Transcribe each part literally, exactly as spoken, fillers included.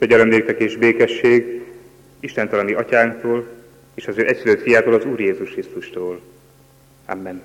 Kegyelem néktek és békesség Istentől, a mi atyánktól, és az ő egyszülött fiától, az Úr Jézus Krisztustól. Amen.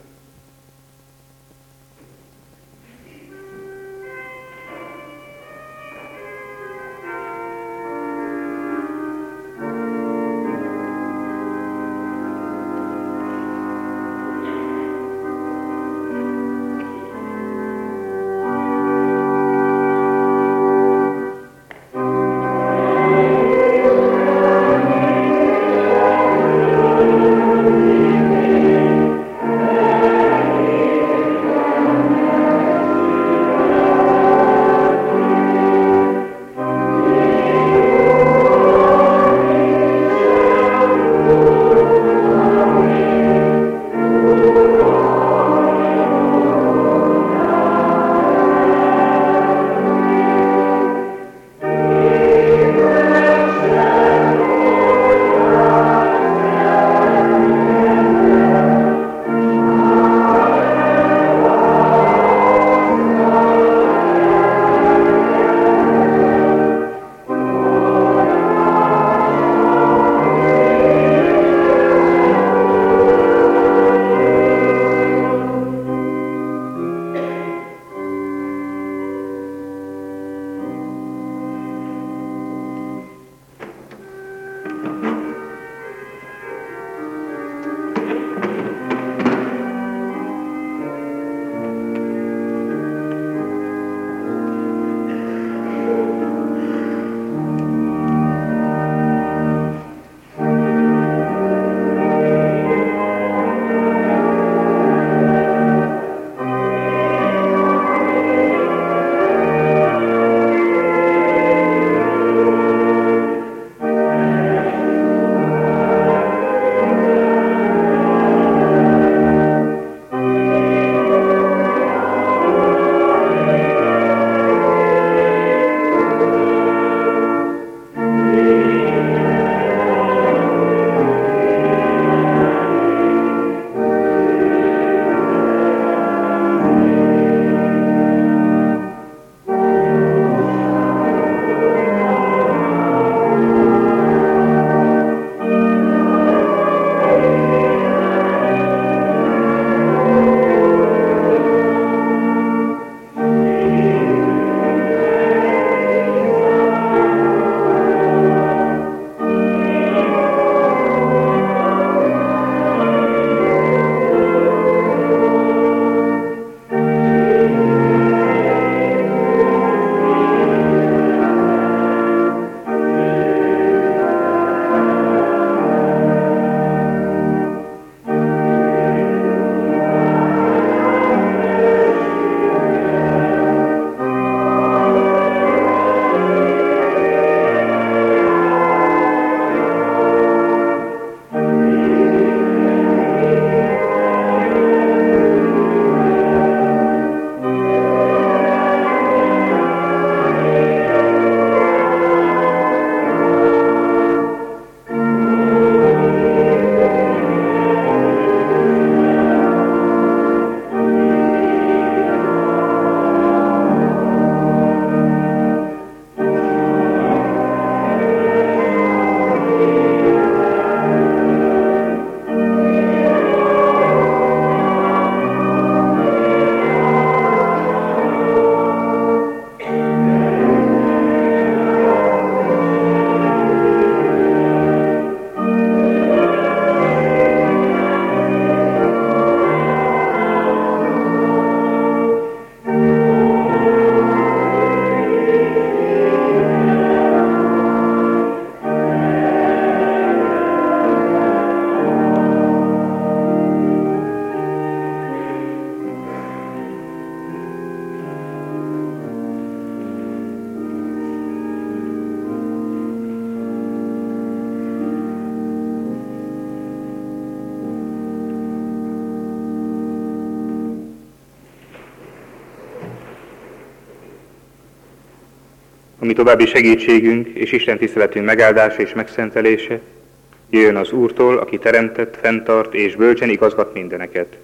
ami további segítségünk és Isten tiszteletünk megáldása és megszentelése, jöjjön az Úrtól, aki teremtett, fenntart és bölcsen igazgat mindeneket.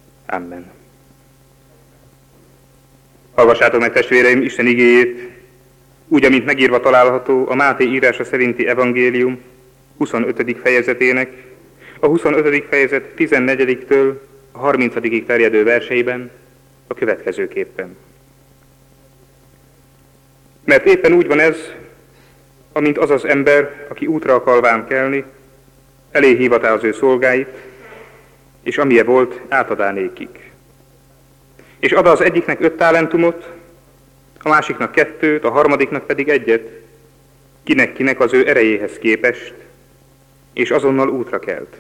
Amen. Hallgassátok meg, testvéreim, Isten igéjét úgy, amint megírva található a Máté írása szerinti evangélium huszonötödik fejezetének, a huszonötödik fejezet tizennegyediktől a harmincadikig terjedő verseiben a következőképpen. Mert éppen úgy van ez, amint az az ember, aki útra akarván kelni, elé hívatá az ő szolgáit, és amilyen volt, átadá nékik. És ad az egyiknek öt talentumot, a másiknak kettőt, a harmadiknak pedig egyet, kinek-kinek az ő erejéhez képest, és azonnal útra kelt.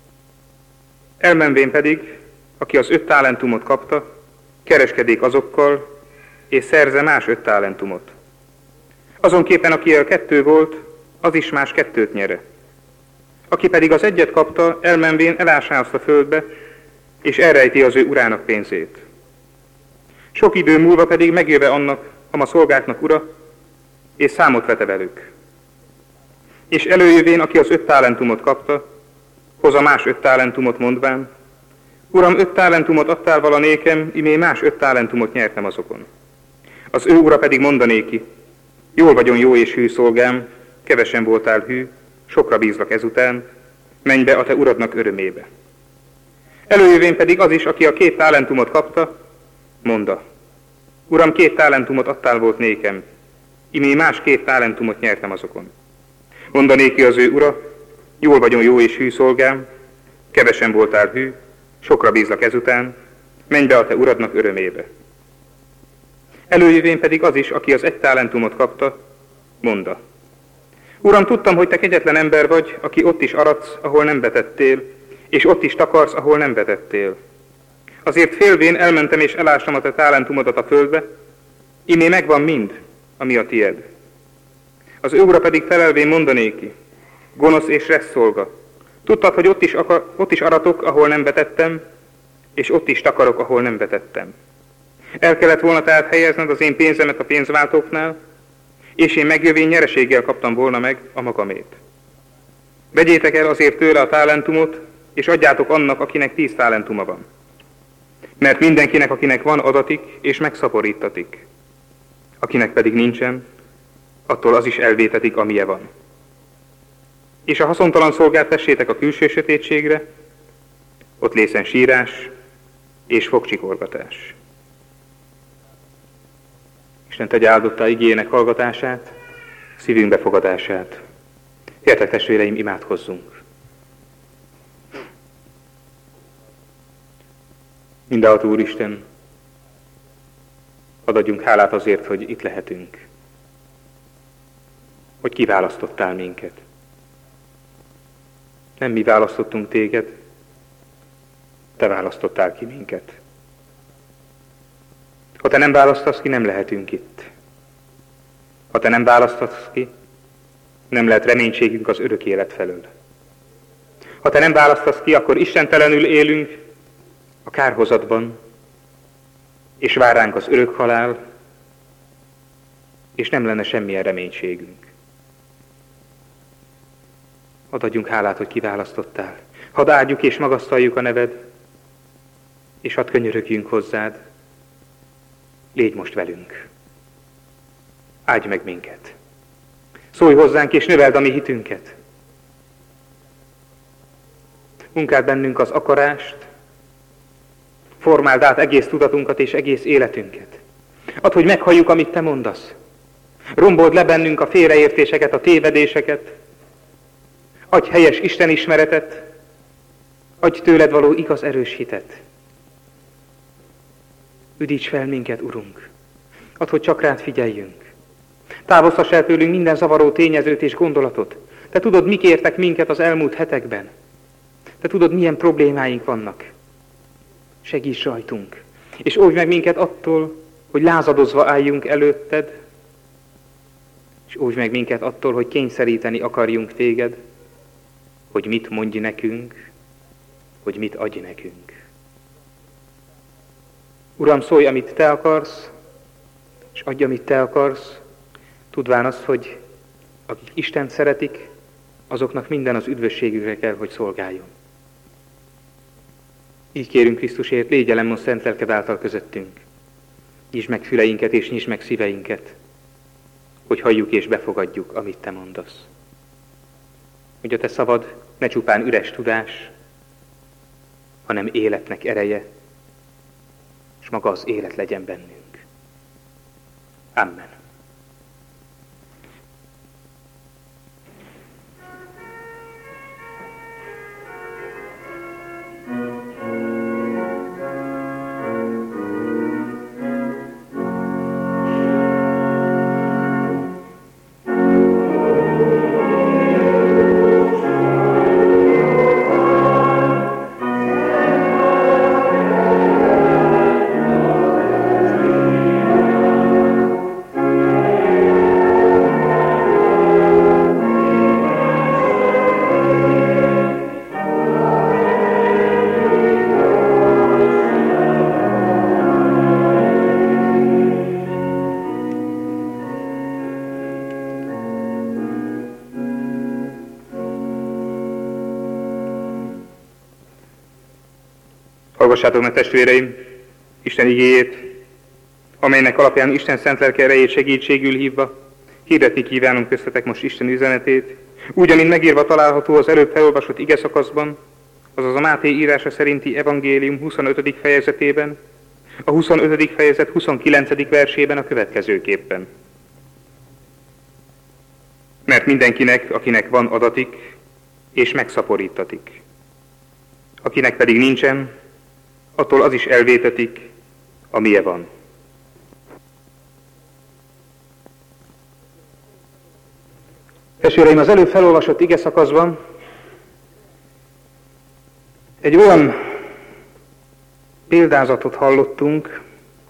Elmenvén pedig, aki az öt talentumot kapta, kereskedik azokkal, és szerze más öt talentumot. Azonképpen, aki a kettő volt, az is más kettőt nyere. Aki pedig az egyet kapta, elmenvén elássá azt a földbe, és elrejti az ő urának pénzét. Sok idő múlva pedig megjöve annak, a szolgáknak ura, és számot vete velük. És előjövén, aki az öt talentumot kapta, hoz a más öt talentumot mondván, Uram, öt talentumot adtál vala nékem, imé más öt talentumot nyertem azokon. Az ő ura pedig mondanéki, jól vagyon jó és hű szolgám, kevesen voltál hű, sokra bízlak ezután, menj be a te uradnak örömébe. Előjövén pedig az is, aki a két talentumot kapta, monda, Uram, két talentumot adtál volt nékem, imé más két talentumot nyertem azokon. Mondanéki az ő ura, jól vagyon jó és hű szolgám, kevesen voltál hű, sokra bízlak ezután, menj be a te uradnak örömébe. Előjövén pedig az is, aki az egy talentumot kapta, monda. Uram, tudtam, hogy te kegyetlen ember vagy, aki ott is aradsz, ahol nem vetettél, és ott is takarsz, ahol nem vetettél. Azért félvén elmentem és elástam a te talentumodat a földbe, imé megvan mind, ami a tied. Az ő ura pedig felelvén mondanéki, gonosz és rossz szolga. Tudtad, hogy ott is, akar, ott is aratok, ahol nem vetettem, és ott is takarok, ahol nem vetettem. El kellett volna tehát helyezned az én pénzemet a pénzváltóknál, és én megjövén nyereséggel kaptam volna meg a magamét. Vegyétek el azért tőle a talentumot, és adjátok annak, akinek tíz talentuma van. Mert mindenkinek, akinek van, adatik, és megszaporítatik. Akinek pedig nincsen, attól az is elvétetik, amilyen van. És a haszontalan szolgát tessétek a külső sötétségre, ott lészen sírás és fogcsikorgatás. Isten tegye áldottá igéjének hallgatását, szívünk befogadását. Gyertek, testvéreim, imádkozzunk! Mindenható Úristen, hadd adjunk hálát azért, hogy itt lehetünk, hogy kiválasztottál minket. Nem mi választottunk téged, te választottál ki minket. Ha te nem választasz ki, nem lehetünk itt. Ha te nem választasz ki, nem lehet reménységünk az örök élet felől. Ha te nem választasz ki, akkor istentelenül élünk a kárhozatban, és vár ránk az örök halál, és nem lenne semmilyen reménységünk. Hadd adjunk hálát, hogy kiválasztottál. Hadd áldjuk és magasztaljuk a neved, és hadd könyörögjünk hozzád. Légy most velünk. Áldj meg minket. Szólj hozzánk és növeld a mi hitünket. Munkáld bennünk az akarást, formáld át egész tudatunkat és egész életünket. Add, hogy meghalljuk, amit te mondasz. Rombold le bennünk a félreértéseket, a tévedéseket. Adj helyes istenismeretet, adj tőled való igaz erős hitet. Üdíts fel minket, Urunk! Add, hogy csak rád figyeljünk. Távoztass el tőlünk minden zavaró tényezőt és gondolatot. Te tudod, mik értek minket az elmúlt hetekben. Te tudod, milyen problémáink vannak. Segíts rajtunk, és óvj meg minket attól, hogy lázadozva álljunk előtted, és óvj meg minket attól, hogy kényszeríteni akarjunk téged, hogy mit mondj nekünk, hogy mit adj nekünk. Uram, szólj, amit te akarsz, és adj, amit te akarsz, tudván azt, hogy akik Istent szeretik, azoknak minden az üdvösségükre kell, hogy szolgáljon. Így kérünk Krisztusért, légy jelen most szent lelked által közöttünk. Nyisd meg füleinket és nyisd meg szíveinket, hogy halljuk és befogadjuk, amit te mondasz. Hogy a te szavad ne csupán üres tudás, hanem életnek ereje, és maga az élet legyen bennünk. Amen. Hallgassátok meg, testvéreim, Isten igéjét, amelynek alapján Isten szent lelke erejét segítségül hívva, hirdetni kívánunk köztetek most Isten üzenetét, úgy, amint megírva található az előbb felolvasott ige szakaszban, azaz a Máté írása szerinti evangélium huszonötödik fejezetében, a huszonötödik fejezet huszonkilencedik versében a következőképpen. Mert mindenkinek, akinek van adatik, és megszaporítatik. Akinek pedig nincsen, attól az is elvétetik, amilyen van. Testvéreim, az előbb felolvasott ige szakaszban egy olyan példázatot hallottunk,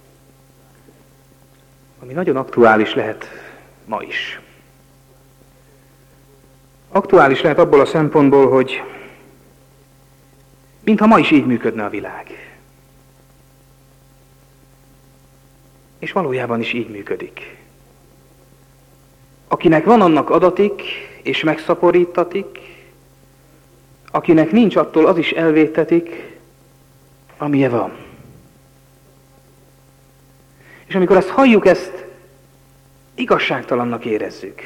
ami nagyon aktuális lehet ma is. Aktuális lehet abból a szempontból, hogy mintha ma is így működne a világ. És valójában is így működik. Akinek van, annak adatik, és megszaporítatik, akinek nincs, attól az is elvétetik, amilyen van. És amikor ezt halljuk, ezt igazságtalannak érezzük.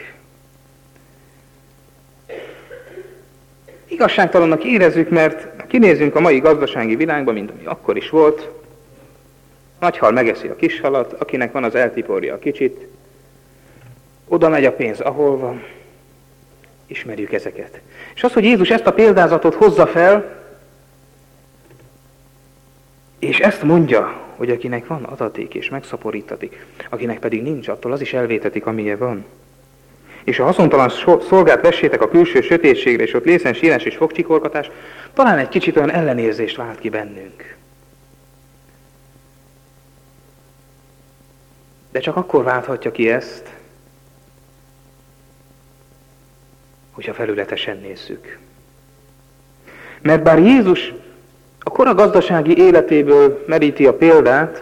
Igazságtalannak érezzük, mert kinézünk a mai gazdasági világba, mint ami akkor is volt, nagy hal megeszi a kis halat, akinek van, az eltiporja a kicsit, oda megy a pénz, ahol van, ismerjük ezeket. És az, hogy Jézus ezt a példázatot hozza fel, és ezt mondja, hogy akinek van adaték és megszaporítatik, akinek pedig nincs, attól az is elvétetik, amilyen van. És a haszontalan szolgát vessétek a külső sötétségre, és ott lészen sírás és fogcsikorgatás, talán egy kicsit olyan ellenérzést vált ki bennünk. De csak akkor válthatja ki ezt, hogyha felületesen nézzük. Mert bár Jézus a kora gazdasági életéből meríti a példát,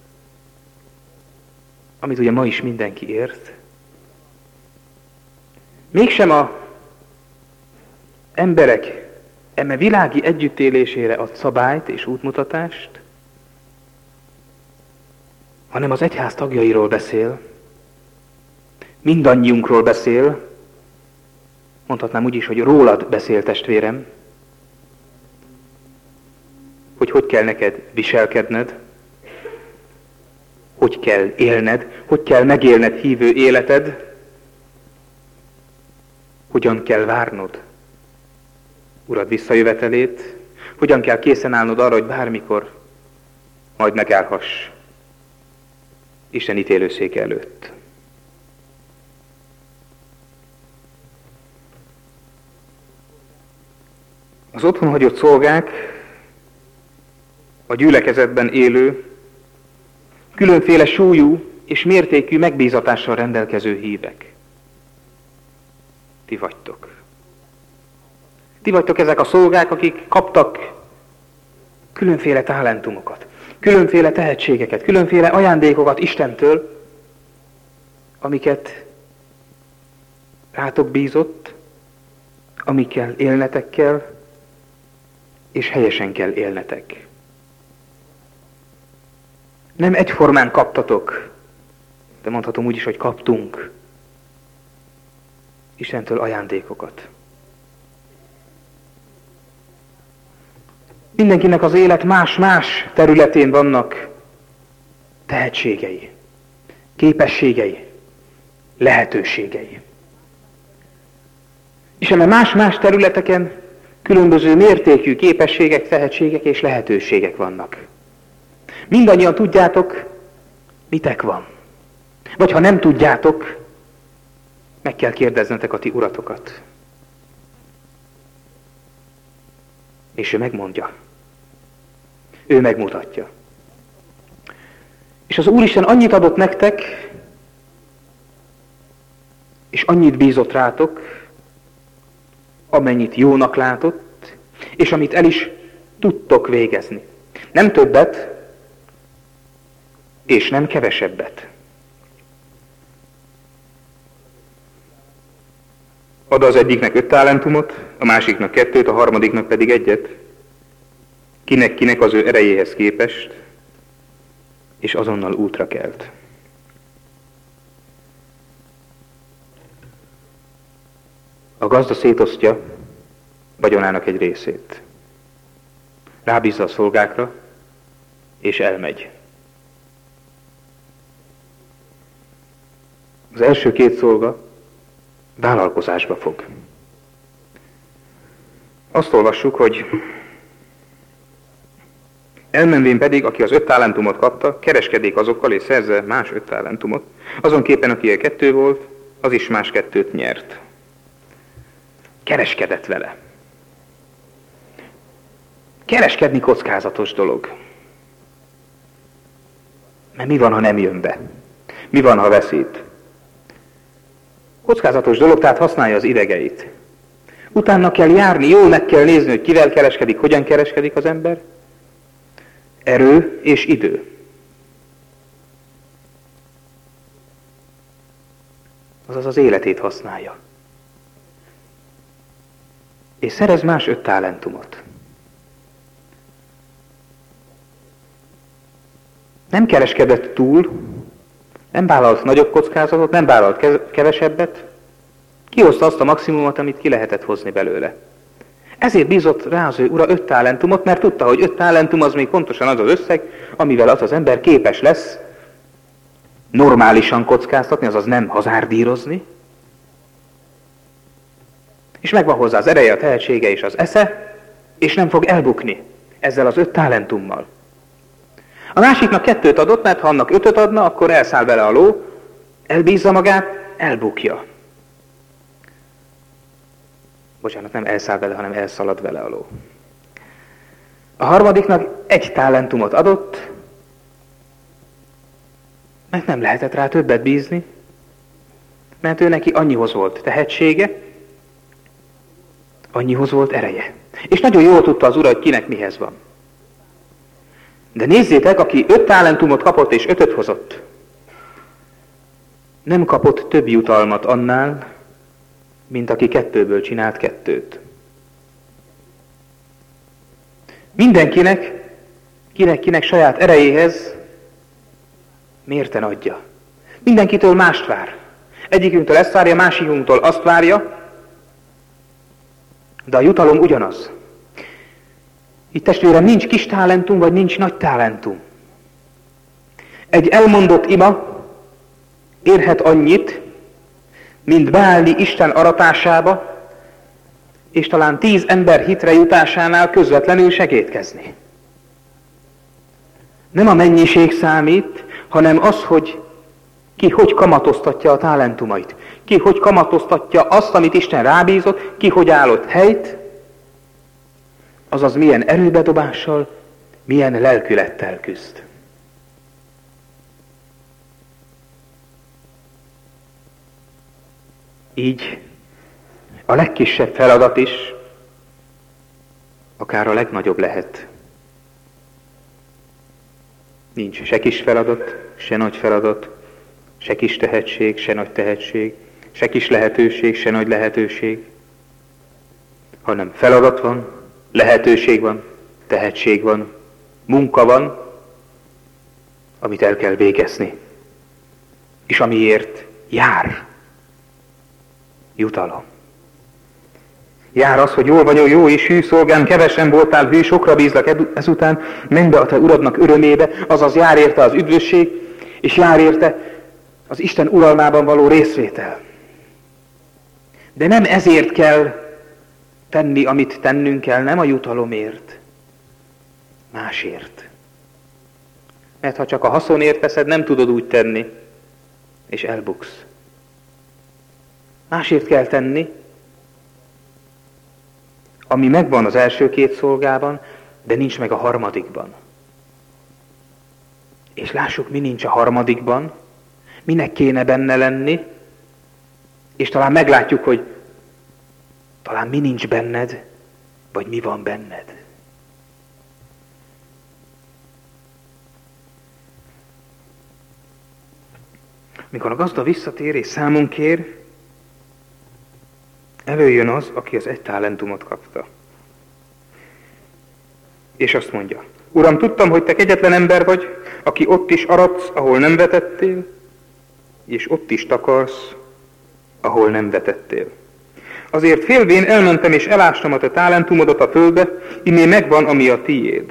amit ugye ma is mindenki ért, mégsem a emberek eme világi együttélésére ad szabályt és útmutatást, hanem az egyház tagjairól beszél, mindannyiunkról beszél, mondhatnám úgy is, hogy rólad beszél, testvérem, hogy hogy kell neked viselkedned, hogy kell élned, hogy kell megélned hívő életed, hogyan kell várnod Urad visszajövetelét, hogyan kell készen állnod arra, hogy bármikor majd megállhass Isten ítélőszéke előtt. Az otthon hagyott szolgák, a gyülekezetben élő, különféle súlyú és mértékű megbízatással rendelkező hívek. Ti vagytok. Ti vagytok ezek a szolgák, akik kaptak különféle talentumokat, különféle tehetségeket, különféle ajándékokat Istentől, amiket rátok bízott, amikkel élnetek kell, és helyesen kell élnetek. Nem egyformán kaptatok, de mondhatom úgy is, hogy kaptunk Istentől ajándékokat. Mindenkinek az élet más-más területén vannak tehetségei, képességei, lehetőségei. És eme más-más területeken különböző mértékű képességek, tehetségek és lehetőségek vannak. Mindannyian tudjátok, mitek van. Vagy ha nem tudjátok, meg kell kérdeznetek a ti uratokat. És ő megmondja. Ő megmutatja. És az Úristen annyit adott nektek, és annyit bízott rátok, amennyit jónak látott, és amit el is tudtok végezni. Nem többet, és nem kevesebbet. Ad az egyiknek öt talentumot, a másiknak kettőt, a harmadiknak pedig egyet. Kinek-kinek az ő erejéhez képest, és azonnal útra kelt. A gazda szétosztja vagyonának egy részét. Rábízza a szolgákra, és elmegy. Az első két szolga vállalkozásba fog. Azt olvassuk, hogy elmenvén pedig, aki az öt talentumot kapta, kereskedék azokkal, és szerze más öt talentumot. Azonképpen, aki a kettő volt, az is más kettőt nyert. Kereskedett vele. Kereskedni kockázatos dolog. Mert mi van, ha nem jön be? Mi van, ha veszít? Kockázatos dolog, tehát használja az idegeit. Utána kell járni, jól meg kell nézni, hogy kivel kereskedik, hogyan kereskedik az ember. Erő és idő. Azaz az életét használja. És szerez más öt talentumot. Nem kereskedett túl, nem vállalt nagyobb kockázatot, nem vállalt kevesebbet, kihozta azt a maximumot, amit ki lehetett hozni belőle. Ezért bízott rá az ő ura öt talentumot, mert tudta, hogy öt talentum az még pontosan az az összeg, amivel az az ember képes lesz normálisan kockáztatni, azaz nem hazárdírozni, és megvan hozzá az ereje, a tehetsége és az esze, és nem fog elbukni ezzel az öt talentummal. A másiknak kettőt adott, mert ha annak ötöt adna, akkor elszáll vele a ló, elbízza magát, elbukja. Bocsánat, nem elszáll vele, hanem elszalad vele a ló. A harmadiknak egy talentumot adott, mert nem lehetett rá többet bízni, mert ő neki annyihoz volt tehetsége, annyihoz volt ereje. És nagyon jól tudta az ura, hogy kinek mihez van. De nézzétek, aki öt talentumot kapott és ötöt hozott, nem kapott több jutalmat annál, mint aki kettőből csinált kettőt. Mindenkinek, kinek-kinek saját erejéhez mérten adja. Mindenkitől mást vár. Egyikünktől ezt várja, másikunktól azt várja, de a jutalom ugyanaz. Itt testvérem, nincs kis talentum, vagy nincs nagy talentum. Egy elmondott ima érhet annyit, mint beállni Isten aratásába, és talán tíz ember hitre jutásánál közvetlenül segédkezni. Nem a mennyiség számít, hanem az, hogy ki hogy kamatoztatja a talentumait. Ki hogy kamatoztatja azt, amit Isten rábízott, ki hogy állott helyt, azaz milyen erőbedobással, milyen lelkülettel küzd. Így a legkisebb feladat is akár a legnagyobb lehet. Nincs se kis feladat, se nagy feladat, se kis tehetség, se nagy tehetség, se kis lehetőség, se nagy lehetőség, hanem feladat van, lehetőség van, tehetség van, munka van, amit el kell végezni, és amiért jár. Jutalom. Jár az, hogy jól vagy, jó és hű szolgám, kevesen voltál hű, sokra bízlak ezután, menj be a te uradnak örömébe, azaz jár érte az üdvösség, és jár érte az Isten uralmában való részvétel. De nem ezért kell tenni, amit tennünk kell, nem a jutalomért, másért. Mert ha csak a haszonért teszed, nem tudod úgy tenni, és elbuksz. Másért kell tenni, ami megvan az első két szolgában, de nincs meg a harmadikban. És lássuk, mi nincs a harmadikban, minek kéne benne lenni, és talán meglátjuk, hogy talán mi nincs benned, vagy mi van benned. Mikor a gazda visszatér és számon kér, előjön az, aki az egy talentumot kapta. És azt mondja, Uram, tudtam, hogy te kegyetlen ember vagy, aki ott is aratsz, ahol nem vetettél, és ott is takarsz, ahol nem vetettél. Azért félvén elmentem és elástam a te talentumodat a földbe, immé megvan, ami a tiéd.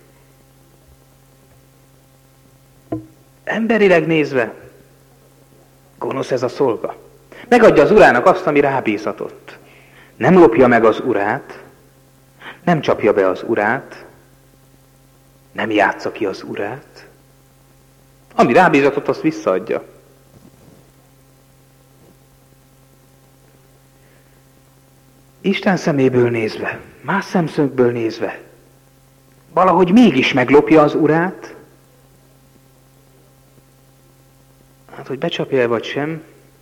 Emberileg nézve, gonosz ez a szolga. Megadja az urának azt, ami rábízatott. Nem lopja meg az urát, nem csapja be az urát, nem játsza ki az urát. Ami rábízatott, azt visszaadja. Isten szeméből nézve, más szemszögből nézve, valahogy mégis meglopja az urát. Hát, hogy becsapja-e vagy sem,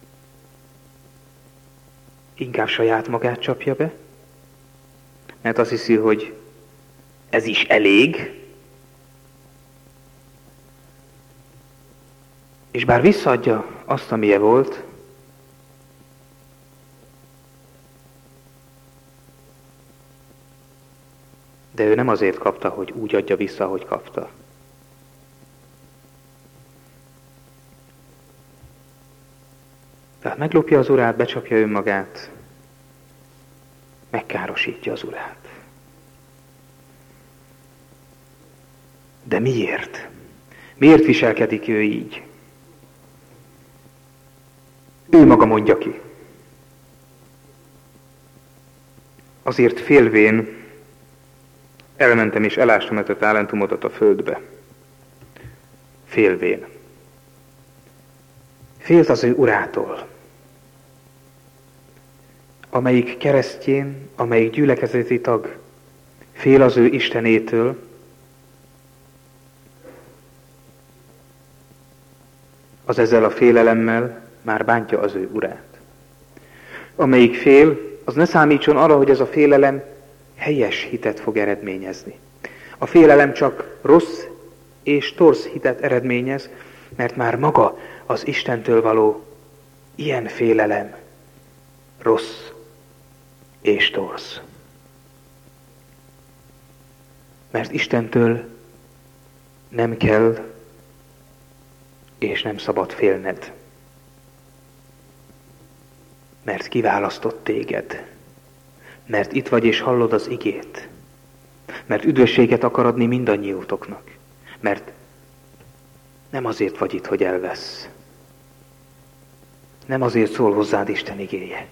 inkább saját magát csapja be, mert azt hiszi, hogy ez is elég, és bár visszaadja azt, amilyen volt, de ő nem azért kapta, hogy úgy adja vissza, ahogy kapta. Tehát meglopja az urát, becsapja önmagát, megkárosítja az urát. De miért? Miért viselkedik ő így? Ő maga mondja ki. Azért félvén elmentem és elástam a talentumodat a földbe. Félvén. Félt az ő urától, amelyik keresztjén, amelyik gyülekezeti tag, fél az ő Istenétől, az ezzel a félelemmel már bántja az ő urát. Amelyik fél, az ne számítson arra, hogy ez a félelem helyes hitet fog eredményezni. A félelem csak rossz és torz hitet eredményez, mert már maga az Istentől való ilyen félelem rossz és torz. Mert Istentől nem kell és nem szabad félned. Mert kiválasztott téged. Mert itt vagy és hallod az igét. Mert üdvösséget akar adni mindannyiótoknak. Mert nem azért vagy itt, hogy elvesz. Nem azért szól hozzád Isten igéje.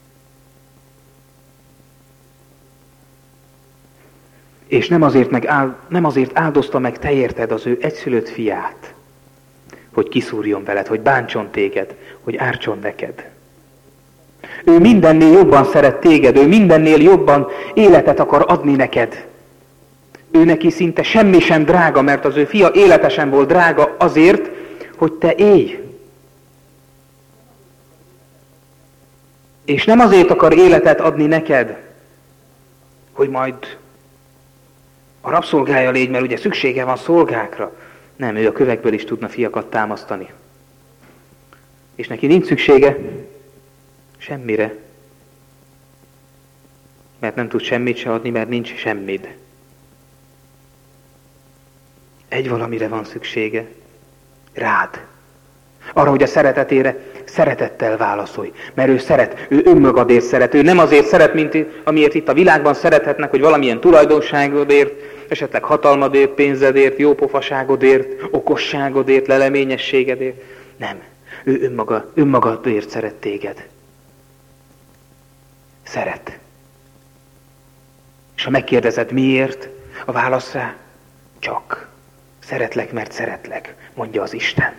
És nem azért, meg áld, nem azért áldozta meg te érted az ő egyszülött fiát, hogy kiszúrjon veled, hogy bántson téged, hogy ártson neked. Ő mindennél jobban szeret téged, ő mindennél jobban életet akar adni neked. Ő neki szinte semmi sem drága, mert az ő fia élete sem volt drága azért, hogy te élj. És nem azért akar életet adni neked, hogy majd a rabszolgája légy, mert ugye szüksége van szolgákra. Nem, ő a kövekből is tudna fiakat támasztani. És neki nincs szüksége semmire, mert nem tud semmit se adni, mert nincs semmid. Egy valamire van szüksége, rád. Arra, hogy a szeretetére szeretettel válaszolj. Mert ő szeret, ő önmagadért szeret, ő nem azért szeret, mint amiért itt a világban szerethetnek, hogy valamilyen tulajdonságodért, esetleg hatalmadért, pénzedért, jópofaságodért, okosságodért, leleményességedért. Nem. Ő önmaga, önmagadért szeret téged. Szeret. És ha megkérdezed miért, a válasz rá, csak. Szeretlek, mert szeretlek, mondja az Isten.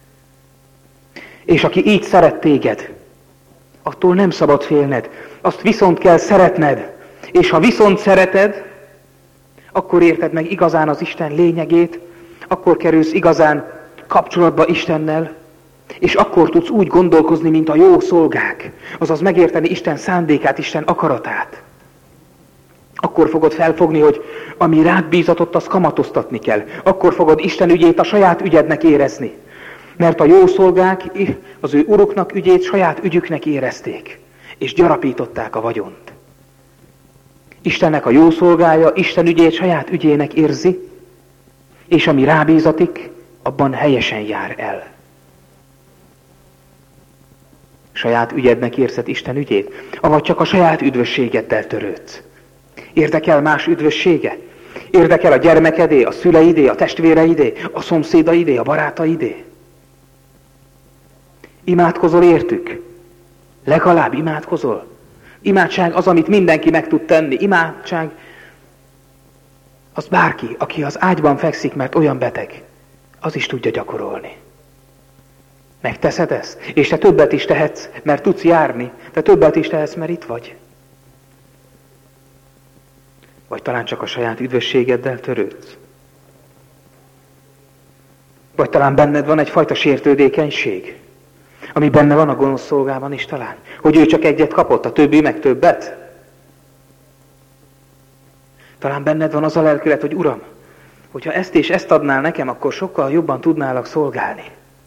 És aki így szeret téged, attól nem szabad félned, azt viszont kell szeretned. És ha viszont szereted, akkor érted meg igazán az Isten lényegét, akkor kerülsz igazán kapcsolatba Istennel, és akkor tudsz úgy gondolkozni, mint a jó szolgák, azaz megérteni Isten szándékát, Isten akaratát. Akkor fogod felfogni, hogy ami rád bízatott, azt kamatoztatni kell. Akkor fogod Isten ügyét a saját ügyednek érezni. Mert a jó szolgák az ő uruknak ügyét saját ügyüknek érezték, és gyarapították a vagyont. Istennek a jó szolgája Isten ügyét saját ügyének érzi, és ami rábízatik, abban helyesen jár el. Saját ügyednek érzed Isten ügyét, avagy csak a saját üdvösségeddel törődsz. Érdekel más üdvössége? Érdekel a gyermekedé, a szüleidé, a testvéreidé, a szomszédaidé, a barátaidé? Imádkozol értük? Legalább imádkozol? Imádság az, amit mindenki meg tud tenni. Imádság az bárki, aki az ágyban fekszik, mert olyan beteg, az is tudja gyakorolni. Megteszed ezt? És te többet is tehetsz, mert tudsz járni. Te többet is tehetsz, mert itt vagy. Vagy talán csak a saját üdvösségeddel törődsz? Vagy talán benned van egyfajta sértődékenység, ami benne van a gonosz szolgában is talán, hogy ő csak egyet kapott, a többi meg többet? Talán benned van az a lelkület, hogy Uram, hogyha ezt és ezt adnál nekem, akkor sokkal jobban tudnálak szolgálni.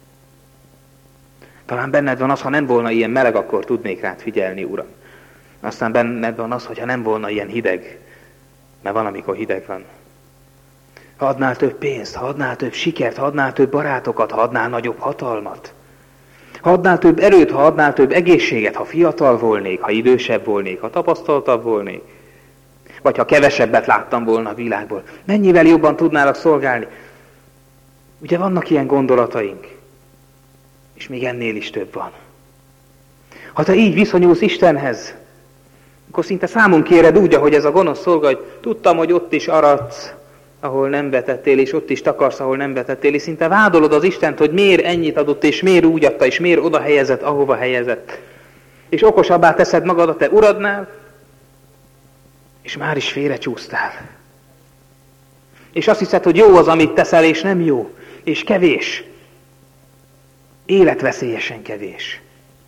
Talán benned van az, ha nem volna ilyen meleg, akkor tudnék rád figyelni, Uram. Aztán benned van az, hogyha nem volna ilyen hideg, mert van, amikor hideg van. Ha adnál több pénzt, ha adnál több sikert, ha adnál több barátokat, ha adnál nagyobb hatalmat, ha adnál több erőt, ha adnál több egészséget, ha fiatal volnék, ha idősebb volnék, ha tapasztaltabb volnék, vagy ha kevesebbet láttam volna a világból, mennyivel jobban tudnálak szolgálni. Ugye vannak ilyen gondolataink, és még ennél is több van. Ha te így viszonyulsz Istenhez, akkor szinte számon kéred úgy, ahogy ez a gonosz szolga, hogy tudtam, hogy ott is aradsz, ahol nem vetettél, és ott is takarsz, ahol nem vetettél, és szinte vádolod az Istent, hogy miért ennyit adott, és miért úgy adta, és miért oda helyezett, ahova helyezett. És okosabbá teszed magad a te uradnál, és már is félrecsúsztál. És azt hiszed, hogy jó az, amit teszel, és nem jó, és kevés. Életveszélyesen kevés.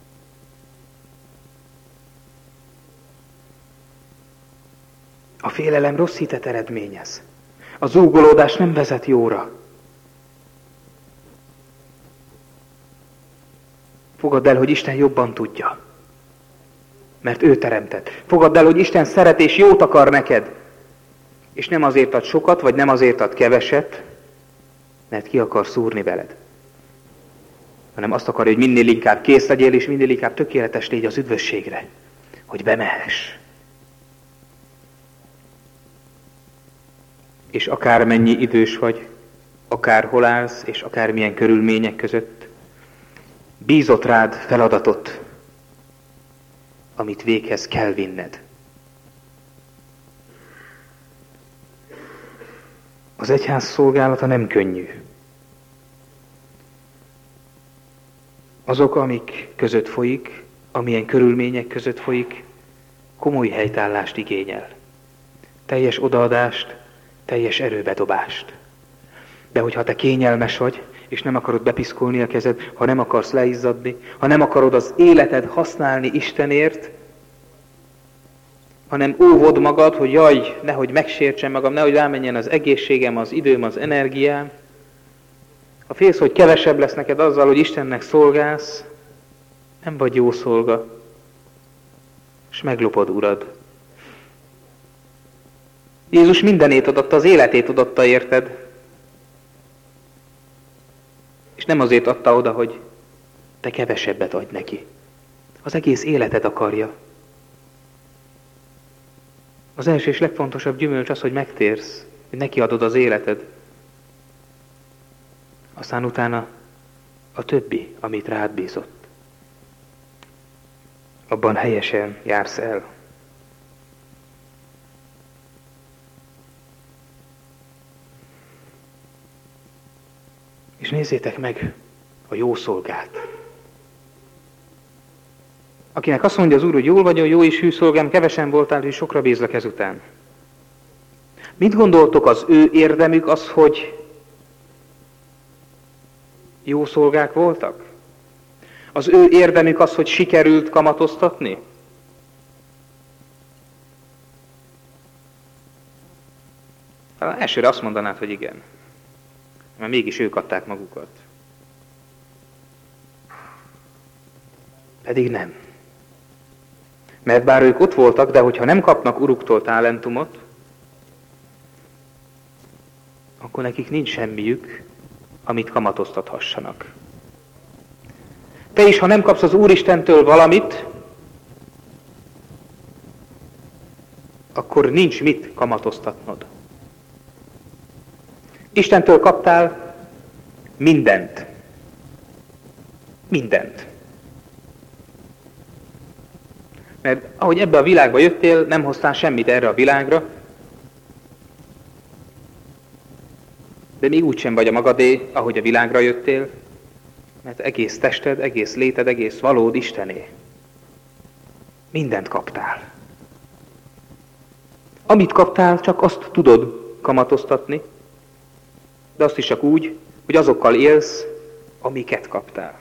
A félelem rossz hitet eredményez. A zúgolódás nem vezet jóra. Fogadd el, hogy Isten jobban tudja. Mert ő teremtett. Fogadd el, hogy Isten szeret és jót akar neked. És nem azért ad sokat, vagy nem azért ad keveset, mert ki akar szúrni veled. Hanem azt akarja, hogy minél inkább kész legyél, és minél inkább tökéletes légy az üdvösségre. Hogy bemehess. És akármennyi idős vagy, akárhol állsz, és akármilyen körülmények között, bízott rád feladatot, amit véghez kell vinned. Az egyház szolgálata nem könnyű. Azok, amik között folyik, amilyen körülmények között folyik, komoly helytállást igényel. Teljes odaadást, teljes erőbedobást. De hogyha te kényelmes vagy, és nem akarod bepiszkolni a kezed, ha nem akarsz leizzadni, ha nem akarod az életed használni Istenért, hanem óvod magad, hogy jaj, nehogy megsértsem magam, nehogy rámenjen az egészségem, az időm, az energiám. Ha félsz, hogy kevesebb lesz neked azzal, hogy Istennek szolgálsz, nem vagy jó szolga, és meglopod Urad. Jézus mindenét adatta, az életét adatta, érted? És nem azért adta oda, hogy te kevesebbet adj neki. Az egész életed akarja. Az első és legfontosabb gyümölcs az, hogy megtérsz, hogy neki adod az életed. Aztán utána a többi, amit rád bízott. Abban helyesen jársz el. És nézzétek meg a jó szolgát. Akinek azt mondja az Úr, hogy jól vagyok, jó és hű szolgám, kevesen voltál, és sokra bízlak ezután. Mit gondoltok, az ő érdemük az, hogy jó szolgák voltak? Az ő érdemük az, hogy sikerült kamatoztatni? Talán elsőre azt mondanád, hogy igen. Mert mégis ők adták magukat. Pedig nem. Mert bár ők ott voltak, de hogyha nem kapnak uruktól talentumot, akkor nekik nincs semmiük, amit kamatoztathassanak. Te is, ha nem kapsz az Úristentől valamit, akkor nincs mit kamatoztatnod. Istentől kaptál mindent. Mindent. Mert ahogy ebbe a világba jöttél, nem hoztál semmit erre a világra, de még úgysem vagy a magadé, ahogy a világra jöttél, mert egész tested, egész léted, egész valód Istené. Mindent kaptál. Amit kaptál, csak azt tudod kamatoztatni, de azt is csak úgy, hogy azokkal élsz, amiket kaptál.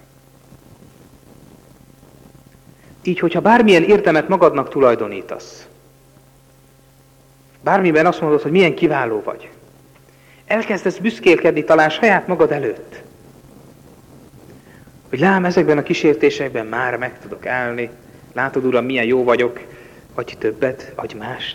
Így, hogyha bármilyen érdemet magadnak tulajdonítasz, bármiben azt mondod, hogy milyen kiváló vagy, elkezdesz büszkélkedni talán saját magad előtt, hogy lám, ezekben a kísértésekben már meg tudok állni, látod, Uram, milyen jó vagyok, adj többet, adj mást.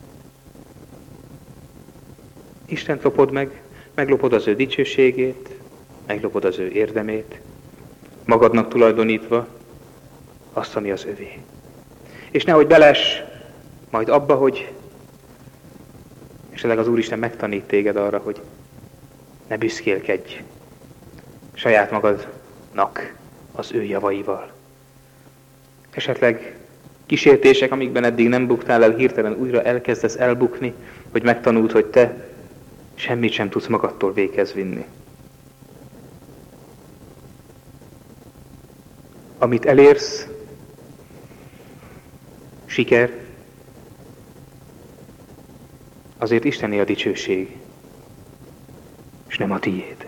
Istent lopod meg, meglopod az ő dicsőségét, meglopod az ő érdemét, magadnak tulajdonítva azt, ami az övé. És nehogy beles majd abba, hogy esetleg az Úristen megtanít téged arra, hogy ne büszkélkedj saját magadnak az ő javaival. Esetleg kísértések, amikben eddig nem buktál el, hirtelen újra elkezdesz elbukni, hogy megtanuld, hogy te semmit sem tudsz magadtól véghez vinni. Amit elérsz, siker, azért Istené a dicsőség, és nem a tiéd.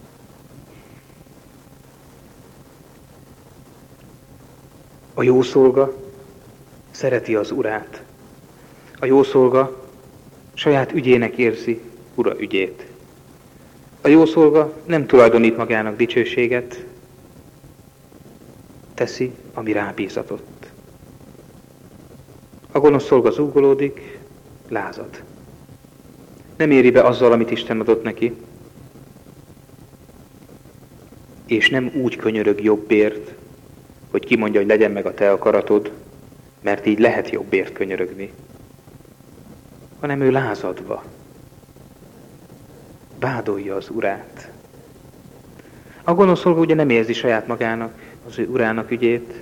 A jó szolga szereti az urát. A jó szolga saját ügyének érzi ura ügyét. A jó szolga nem tulajdonít magának dicsőséget, teszi, ami rábízatott. A gonosz szolga zúgolódik, lázad. Nem éri be azzal, amit Isten adott neki, és nem úgy könyörög jobbért, hogy kimondja, hogy legyen meg a te akaratod, mert így lehet jobbért könyörögni, hanem ő lázadva vádolja az urát. A gonosz szolga ugye nem érzi saját magának az ő urának ügyét,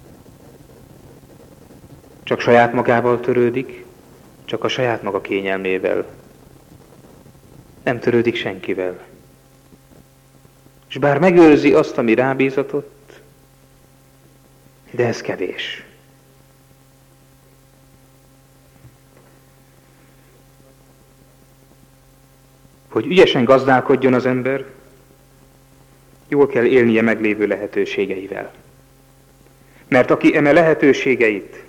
csak saját magával törődik, csak a saját maga kényelmével. Nem törődik senkivel. És bár megőrzi azt, ami rábízatott, de ez kevés. Hogy ügyesen gazdálkodjon az ember, jól kell élnie meglévő lehetőségeivel. Mert aki eme lehetőségeit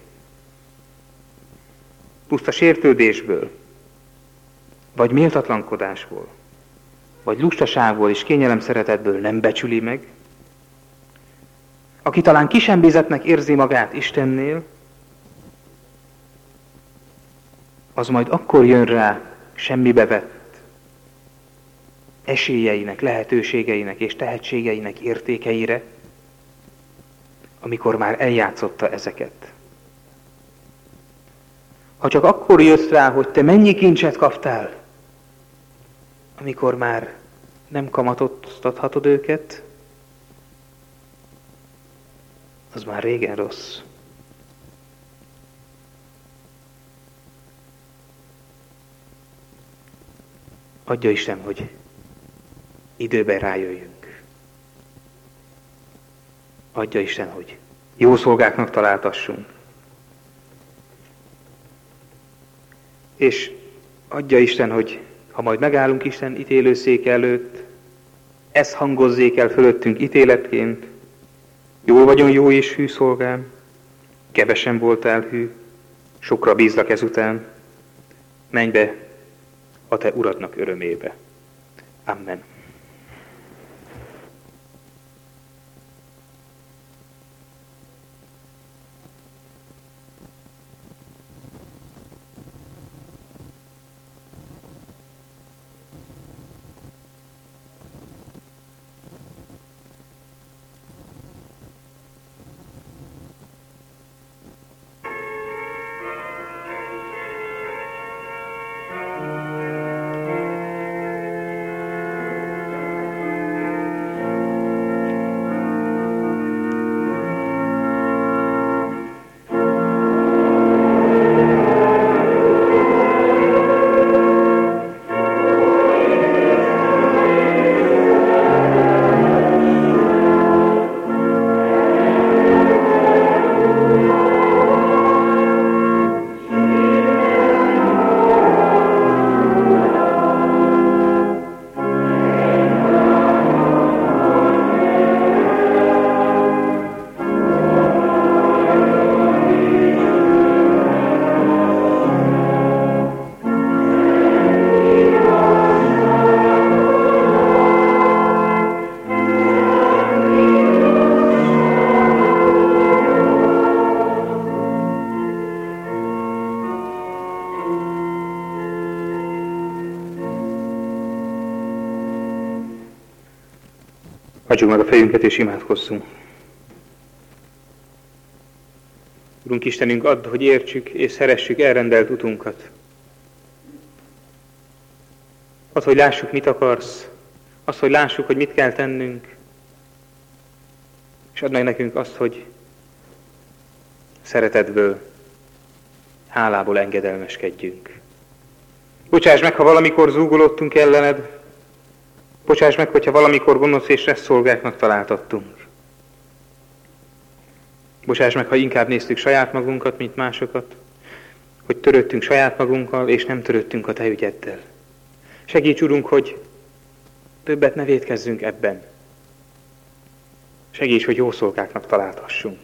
puszta sértődésből, vagy méltatlankodásból, vagy lustaságból és kényelem szeretetből nem becsüli meg, aki talán kisembézetnek érzi magát Istennél, az majd akkor jön rá semmibe vett esélyeinek, lehetőségeinek és tehetségeinek értékeire, amikor már eljátszotta ezeket. Ha csak akkor jött rá, hogy te mennyi kincset kaptál, amikor már nem kamatoztathatod őket, az már régen rossz. Adja Isten, hogy időben rájöjjünk. Adja Isten, hogy jó szolgáknak találtassunk. És adja Isten, hogy ha majd megállunk Isten ítélőszéke előtt, ez hangozzék el fölöttünk ítéletként: jól vagyon, jó és hű szolgám, kevesen voltál hű, sokra bízlak ezután, menj be a te uradnak örömébe. Amen. Hajtsuk meg a fejünket és imádkozzunk. Urunk Istenünk, add, hogy értsük és szeressük elrendelt utunkat. Add, hogy lássuk, mit akarsz, azt, hogy lássuk, hogy mit kell tennünk, és add meg nekünk azt, hogy szeretetből, hálából engedelmeskedjünk. Bocsáss meg, ha valamikor zúgolódtunk ellened, bocsáss meg, hogyha valamikor gonosz és rossz szolgáknak találtattunk. Bocsáss meg, ha inkább néztük saját magunkat, mint másokat, hogy törődtünk saját magunkkal, és nem törődtünk a te ügyeddel. Segíts, Urunk, hogy többet ne vétkezzünk ebben. Segíts, hogy jó szolgáknak találtassunk.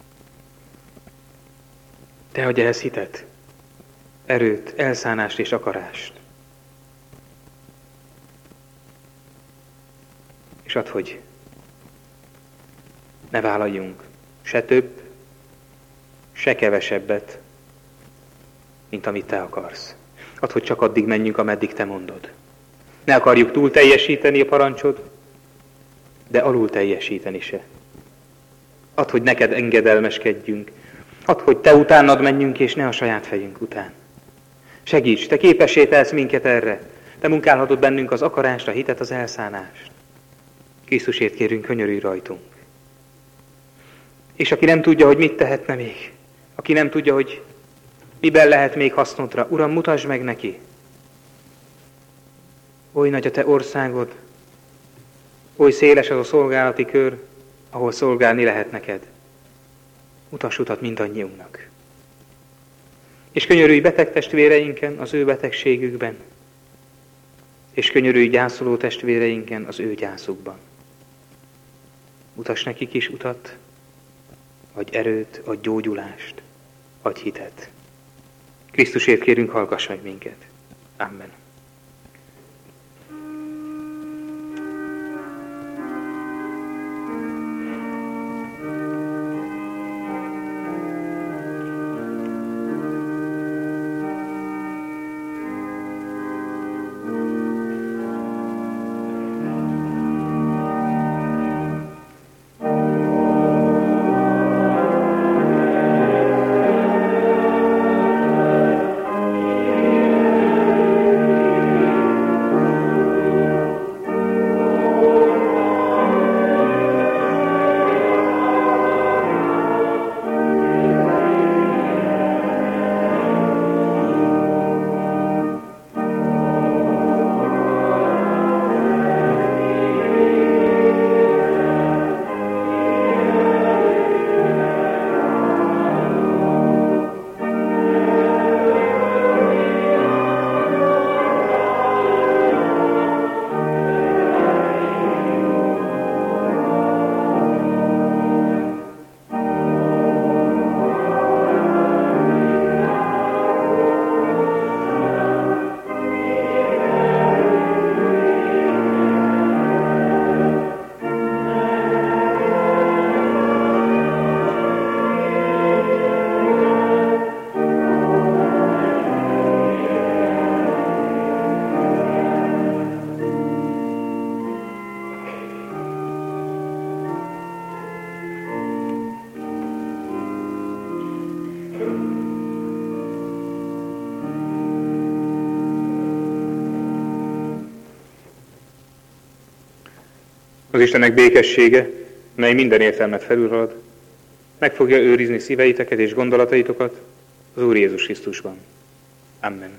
Te adj ehhez hitet, erőt, elszánást és akarást. És add, hogy ne vállaljunk se több, se kevesebbet, mint amit te akarsz. Add, hogy csak addig menjünk, ameddig te mondod. Ne akarjuk túl teljesíteni a parancsod, de alul teljesíteni se. Add, hogy neked engedelmeskedjünk. Add, hogy te utánad menjünk, és ne a saját fejünk után. Segíts, te képessé telsz minket erre. Te munkálhatod bennünk az akarást, a hitet, az elszánást. Krisztusért kérünk, könyörülj rajtunk. És aki nem tudja, hogy mit tehetne még, aki nem tudja, hogy miben lehet még hasznodra, Uram, mutasd meg neki. Oly nagy a te országod, oly széles az a szolgálati kör, ahol szolgálni lehet neked. Mutass utat mindannyiunknak. És könyörülj beteg testvéreinken az ő betegségükben, és könyörülj gyászoló testvéreinken az ő gyászukban. Mutass nekik is utat, adj erőt, adj gyógyulást, adj hitet. Krisztusért kérünk, hallgass meg minket. Amen. Az Istennek békessége, mely minden értelmet felülhalad, meg fogja őrizni szíveiteket és gondolataitokat az Úr Jézus Krisztusban. Amen.